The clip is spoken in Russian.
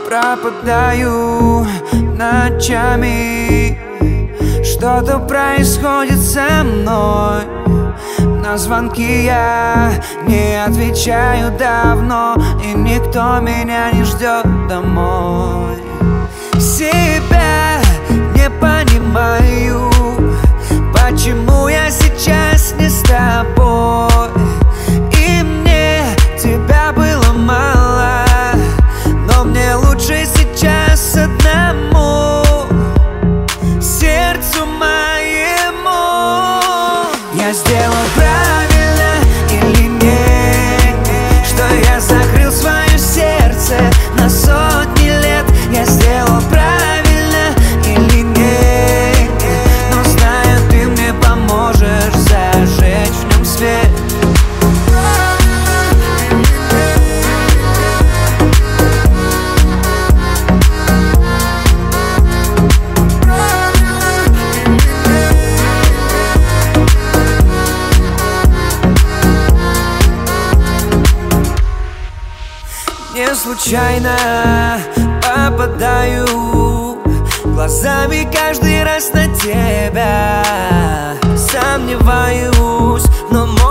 пропадаю ночами. Что-то происходит со мной. На звонки я не отвечаю давно, и никто меня не ждет домой. Себя не понимаю, почему я сейчас не с тобой. И мне тебя было мало, но мне лучше сейчас одному, сердцу моему. Я сделал правильно или нет, что я закрыл свое сердце на сотни лет? Я сделал правильно или нет, но знаю, ты мне поможешь зажечь в нем свет. Не случайно попадаю глазами каждый раз на тебя. Сомневаюсь, но